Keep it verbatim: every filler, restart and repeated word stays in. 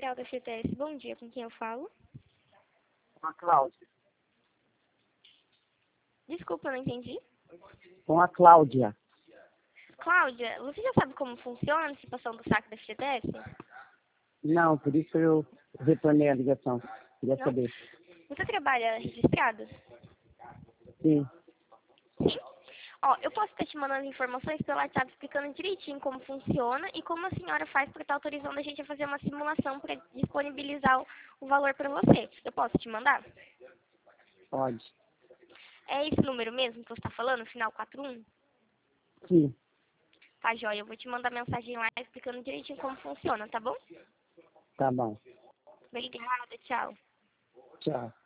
Central da F T S. Bom dia, com quem eu falo? Com a Cláudia. Desculpa, eu não entendi. Com a Cláudia. Cláudia, você já sabe como funciona a antecipação do saque da F T S? Não, por isso eu retornei a ligação. Queria Não? saber. Você trabalha registrado? Sim, Sim. Ó, eu posso estar te mandando informações pelo WhatsApp explicando direitinho como funciona e como a senhora faz para estar autorizando a gente a fazer uma simulação para disponibilizar o, o valor para você. Eu posso te mandar? pode. É esse número mesmo que você está falando, final quatro um? Sim, Tá, joia. Eu vou te mandar mensagem lá explicando direitinho como funciona, tá bom? tá bom. Obrigada, tchau. Tchau.